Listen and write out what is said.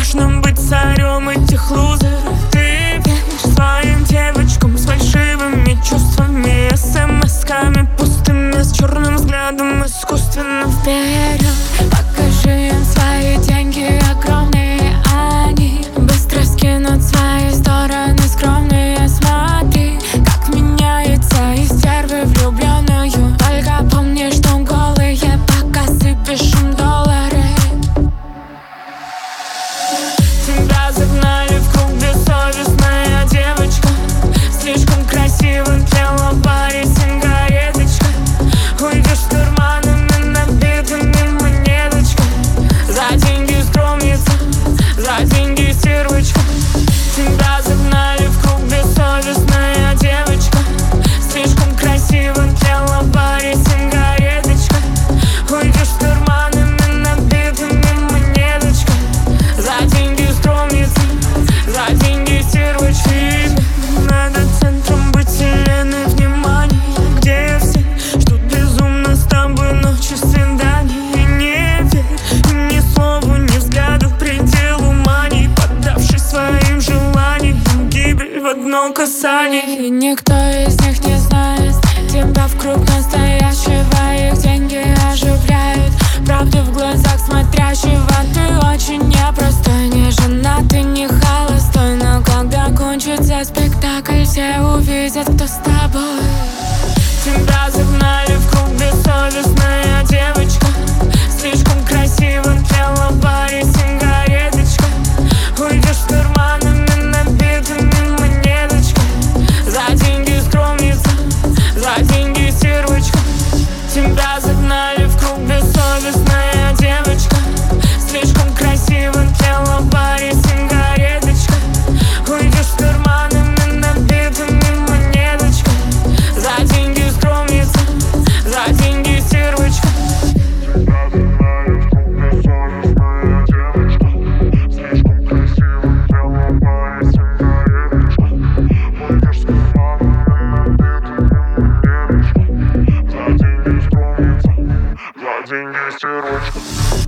можно быть царем этих лузеров. Ты веришь своим девочкам с фальшивыми чувствами, смс-ками пустыми, с черным взглядом искусственно вперед. Покажи им свои деньги огромные, они быстро скинут свои стороны скромные. Смотри, как меняется из стервы влюбленную. Только помни, что голые пока сыпешь им доллары. Тебя загнали в круг, бессовестная девочка. Слишком красиво пела в баре сигареточка. Уйдешь с карманами набитыми монеточкой. За деньги скромница, за деньги стервочка. Тебя загнали в круг, бессовестная девочка. Слишком красиво пела в баре сигареточка. Уйдешь с карманами набитыми монеточкой. За деньги скромница, за деньги стервочки. Надо центром быть вселенной внимания, где все ждут безумно с тобой ночи свиданий. И не верь ни слову, ни взгляду, пределу мании, поддавшись своим желаниям, гибель в одно касание. И никто из них не знает тебя в круг настоящего. Их деньги оживляют правду в глазах смотрящего. Ты очень непростой, не женатый, не холостой, но когда кончится спектакль, все увидят, кто с тобой. Тебя загнали в круг, бессовестная девочка. Слишком красиво пела в баре сигареточка. Уйдешь с карманами набитыми монеточкой. За деньги скромница, за деньги стервочка. Тебя загнали в круг, бессовестная девочка. Слишком красиво пела в баре сигареточка. Уйдешь с карманами набитыми монеточкой. За деньги скромница, за деньги стервочка. Тебя загнали в круг, бессовестная девочка. Слишком красиво пела в баре сигареточка. Уйдешь с карманами набитыми монеточкой. За деньги скромница, за деньги стервочка.